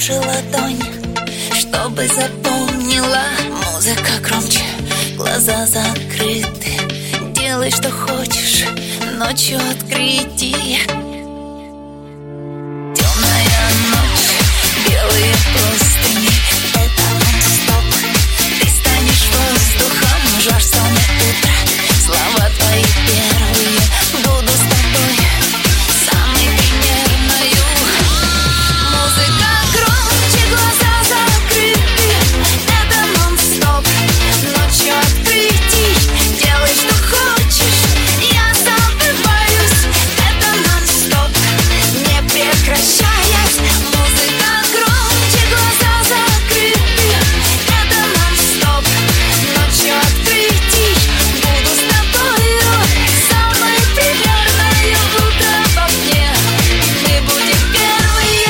положи ладонь, чтобы запомнила. Музыка громче, глаза закрыты. Делай, что хочешь, ночью открытие. Темная ночь, белые простыни. Это нон-стоп. Ты станешь воздухом, жар самое утро. Слова твои первые, буду с тобой самой примерною. Музыка громче, глаза закрыты. Это нон-стоп. Ночью открытий. Делай, что хочешь, я забываюсь. Это нон-стоп, не прекращаясь. Музыка громче, глаза закрыты. Это нон-стоп. Ночью открытий. Буду с тобою самой примерною. Утро в окне, мы будем первые.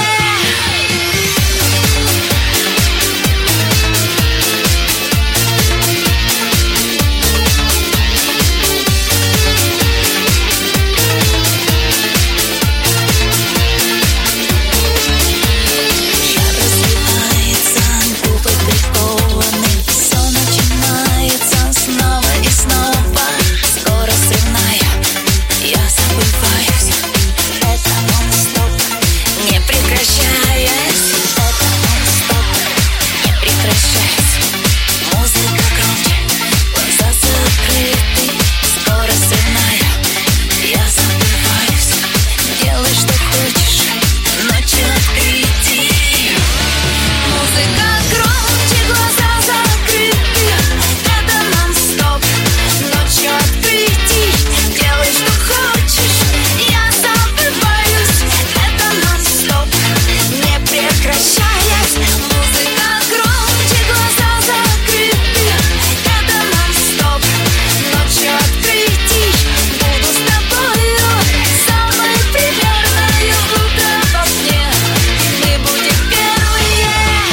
Шар развивается, губы прикованы. Все начинается снова и снова. Скоро срывная, я забываюсь. Это нон-стоп, не прекращаясь. Это нон-стоп, не прекращаясь. Музыка громче, глаза закрыты. Скоро срывная, я забываюсь. Делай, что хочешь, ночью открытий. Музыка громче, глаза закрыты. Это нон-стоп. Ночью открытий. Делай, что хочешь, я забываюсь. Это нон-стоп, не прекращаясь. Музыка громче, глаза закрыты. Это нон-стоп. Ночью открытий. Буду с тобою самой примерною. Утро в окне, мы будем первые.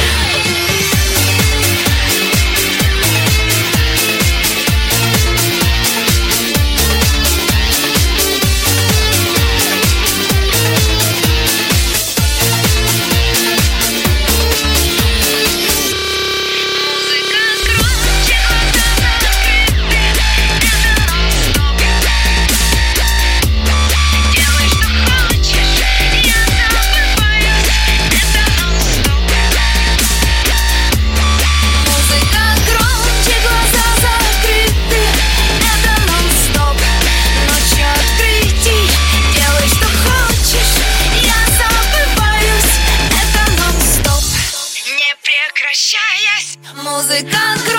Музыка громче, глаза закрыты. Это нон-стоп. Ночью открытий. Делай, что хочешь, я забываюсь. Это нон-стоп, не прекращаясь. Музыка